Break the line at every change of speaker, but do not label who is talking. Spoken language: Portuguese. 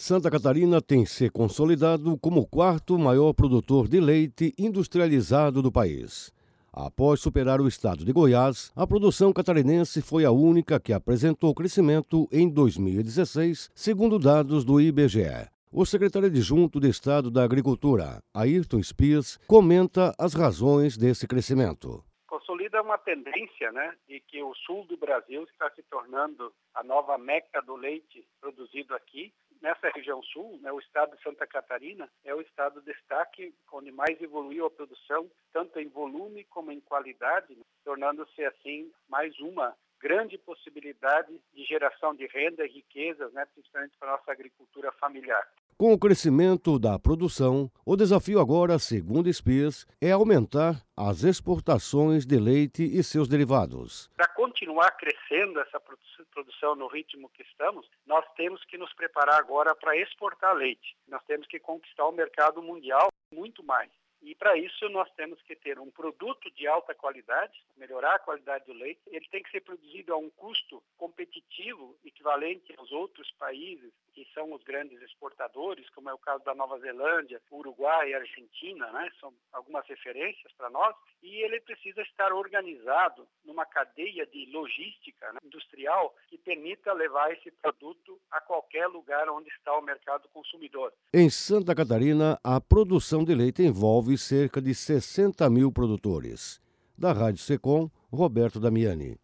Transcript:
Santa Catarina tem se consolidado como o quarto maior produtor de leite industrializado do país. Após superar o estado de Goiás, a produção catarinense foi a única que apresentou crescimento em 2016, segundo dados do IBGE. O secretário adjunto de Estado da Agricultura, Ayrton Spies, comenta as razões desse crescimento.
Consolida uma tendência, de que o sul do Brasil está se tornando a nova meca do leite produzido aqui. Nessa região sul, o estado de Santa Catarina é o estado de destaque onde mais evoluiu a produção, tanto em volume como em qualidade, tornando-se assim mais uma grande possibilidade de geração de renda e riquezas, principalmente para a nossa agricultura familiar.
Com o crescimento da produção, o desafio agora, segundo Spies, é aumentar as exportações de leite e seus derivados.
Para continuar crescendo essa produção no ritmo que estamos, nós temos que nos preparar agora para exportar leite. Nós temos que conquistar o mercado mundial muito mais. E para isso nós temos que ter um produto de alta qualidade, melhorar a qualidade do leite. Ele tem que ser produzido a um custo competitivo, equivalente aos outros países que são os grandes exportadores, como é o caso da Nova Zelândia, Uruguai e Argentina, são algumas referências para nós. E ele precisa estar organizado numa cadeia de logística industrial que permita levar esse produto a qualquer lugar onde está o mercado consumidor.
Em Santa Catarina, a produção de leite envolve cerca de 60 mil produtores. Da Rádio Secom, Roberto Damiani.